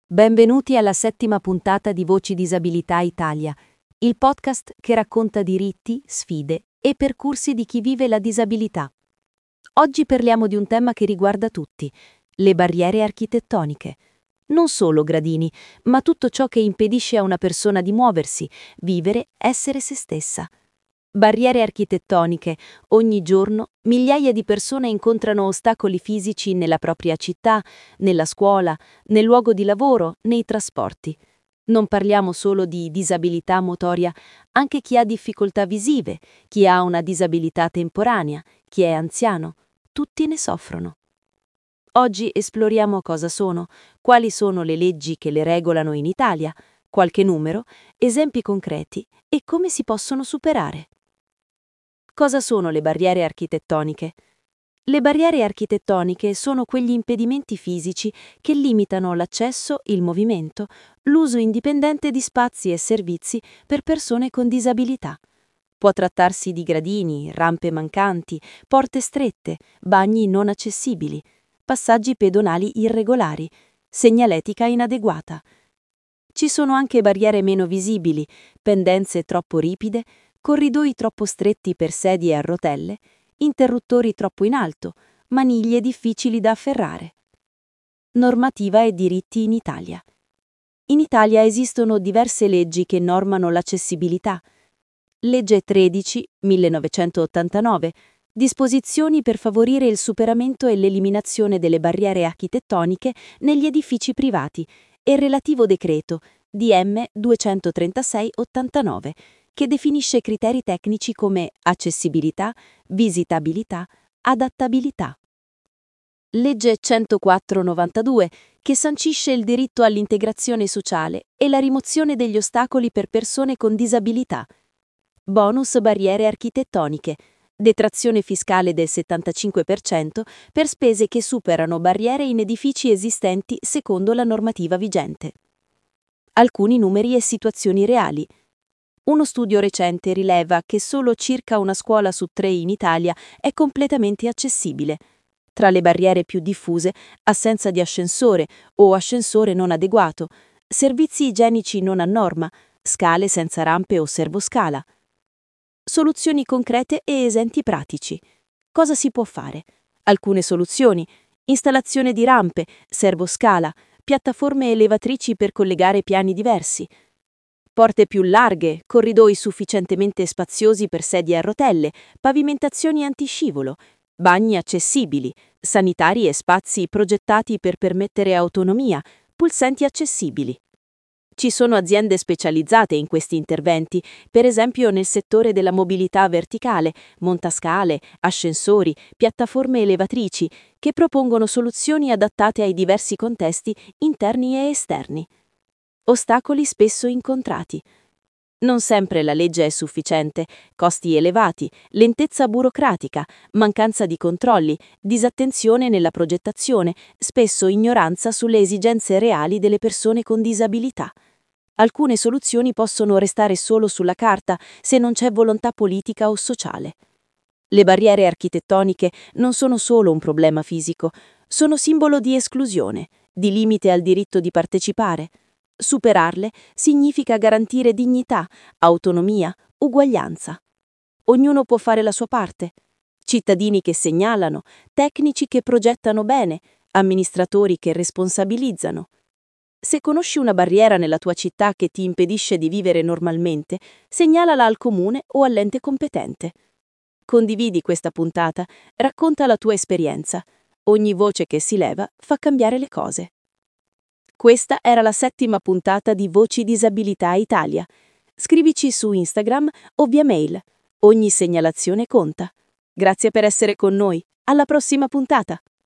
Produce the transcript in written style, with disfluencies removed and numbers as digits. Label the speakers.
Speaker 1: Benvenuti alla settima puntata di Voci Disabilità Italia, il podcast che racconta diritti, sfide e percorsi di chi vive la disabilità. Oggi parliamo di un tema che riguarda tutti, le barriere architettoniche. Non solo gradini, ma tutto ciò che impedisce a una persona di muoversi, vivere, essere se stessa. Barriere architettoniche. Ogni giorno migliaia di persone incontrano ostacoli fisici nella propria città, nella scuola, nel luogo di lavoro, nei trasporti. Non parliamo solo di disabilità motoria, anche chi ha difficoltà visive, chi ha una disabilità temporanea, chi è anziano, tutti ne soffrono. Oggi esploriamo cosa sono, quali sono le leggi che le regolano in Italia, qualche numero, esempi concreti e come si possono superare. Cosa sono le barriere architettoniche? Le barriere architettoniche sono quegli impedimenti fisici che limitano l'accesso, il movimento, l'uso indipendente di spazi e servizi per persone con disabilità. Può trattarsi di gradini, rampe mancanti, porte strette, bagni non accessibili, passaggi pedonali irregolari, segnaletica inadeguata. Ci sono anche barriere meno visibili, pendenze troppo ripide, corridoi troppo stretti per sedie a rotelle, interruttori troppo in alto, maniglie difficili da afferrare. Normativa e diritti in Italia. In Italia esistono diverse leggi che normano l'accessibilità. Legge 13, 1989, disposizioni per favorire il superamento e l'eliminazione delle barriere architettoniche negli edifici privati, e relativo decreto DM 236/89, che definisce criteri tecnici come accessibilità, visitabilità, adattabilità. Legge 104/92, che sancisce il diritto all'integrazione sociale e la rimozione degli ostacoli per persone con disabilità. Bonus barriere architettoniche, detrazione fiscale del 75% per spese che superano barriere in edifici esistenti secondo la normativa vigente. Alcuni numeri e situazioni reali. Uno studio recente rileva che solo circa una scuola su 3 in Italia è completamente accessibile. Tra le barriere più diffuse, assenza di ascensore o ascensore non adeguato, servizi igienici non a norma, scale senza rampe o servoscala. Soluzioni concrete e esempi pratici. Cosa si può fare? Alcune soluzioni: installazione di rampe, servoscala, piattaforme elevatrici per collegare piani diversi, porte più larghe, corridoi sufficientemente spaziosi per sedie a rotelle, pavimentazioni antiscivolo, bagni accessibili, sanitari e spazi progettati per permettere autonomia, pulsanti accessibili. Ci sono aziende specializzate in questi interventi, per esempio nel settore della mobilità verticale, montascale, ascensori, piattaforme elevatrici, che propongono soluzioni adattate ai diversi contesti interni e esterni. Ostacoli spesso incontrati. Non sempre la legge è sufficiente, costi elevati, lentezza burocratica, mancanza di controlli, disattenzione nella progettazione, spesso ignoranza sulle esigenze reali delle persone con disabilità. Alcune soluzioni possono restare solo sulla carta se non c'è volontà politica o sociale. Le barriere architettoniche non sono solo un problema fisico, sono simbolo di esclusione, di limite al diritto di partecipare. Superarle significa garantire dignità, autonomia, uguaglianza. Ognuno può fare la sua parte. Cittadini che segnalano, tecnici che progettano bene, amministratori che responsabilizzano. Se conosci una barriera nella tua città che ti impedisce di vivere normalmente, segnalala al comune o all'ente competente. Condividi questa puntata, racconta la tua esperienza. Ogni voce che si leva fa cambiare le cose. Questa era la settima puntata di Voci Disabilità Italia. Scrivici su Instagram o via mail. Ogni segnalazione conta. Grazie per essere con noi. Alla prossima puntata!